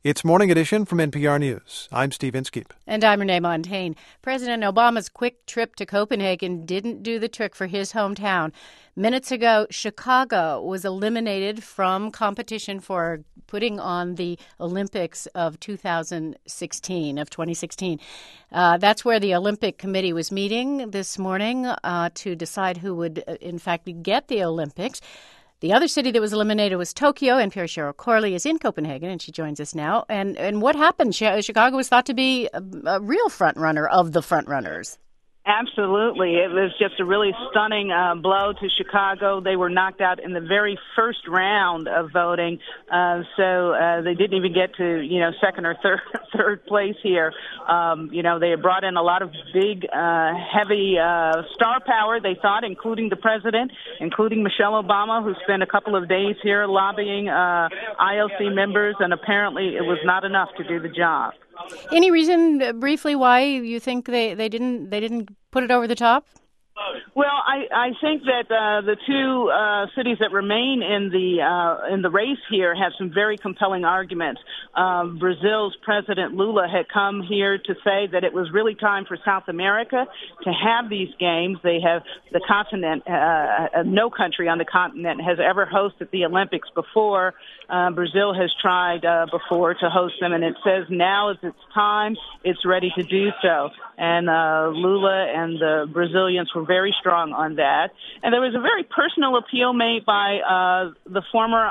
It's Morning Edition from NPR News. I'm Steve Inskeep. And I'm Renee Montagne. President Obama's quick trip to Copenhagen didn't do the trick for his hometown. Minutes ago, Chicago was eliminated from competition for putting on the Olympics of 2016. That's where the Olympic Committee was meeting this morning to decide who would, in fact, get the Olympics. The other city that was eliminated was Tokyo. NPR's Cheryl Corley is in Copenhagen, and she joins us now. And what happened? Chicago was thought to be a real front-runner of the front-runners. Absolutely. It was just a really stunning blow to Chicago. They were knocked out in the very first round of voting, so they didn't even get to, second or third place here. They had brought in a lot of big, heavy star power, they thought, including the president, including Michelle Obama, who spent a couple of days here lobbying IOC members, and apparently it was not enough to do the job. Any reason, briefly, why you think they didn't put it over the top? Well, I think that the two cities that remain in the race here have some very compelling arguments. Brazil's President Lula had come here to say that it was really time for South America to have these games. They have the continent, no country on the continent has ever hosted the Olympics before. Brazil has tried before to host them, and it says now is its time. It's ready to do so. And Lula and the Brazilians were very strong on that. And there was a very personal appeal made by the former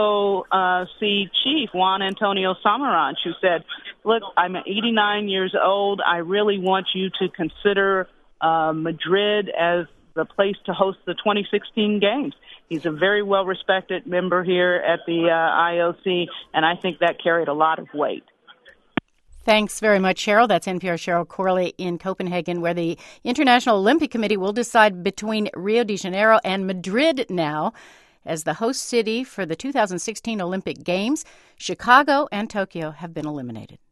IOC chief, Juan Antonio Samaranch, who said, look, I'm 89 years old. I really want you to consider Madrid as the place to host the 2016 games. He's a very well-respected member here at the IOC, and I think that carried a lot of weight. Thanks very much, Cheryl. That's NPR's Cheryl Corley in Copenhagen, where the International Olympic Committee will decide between Rio de Janeiro and Madrid now as the host city for the 2016 Olympic Games. Chicago and Tokyo have been eliminated.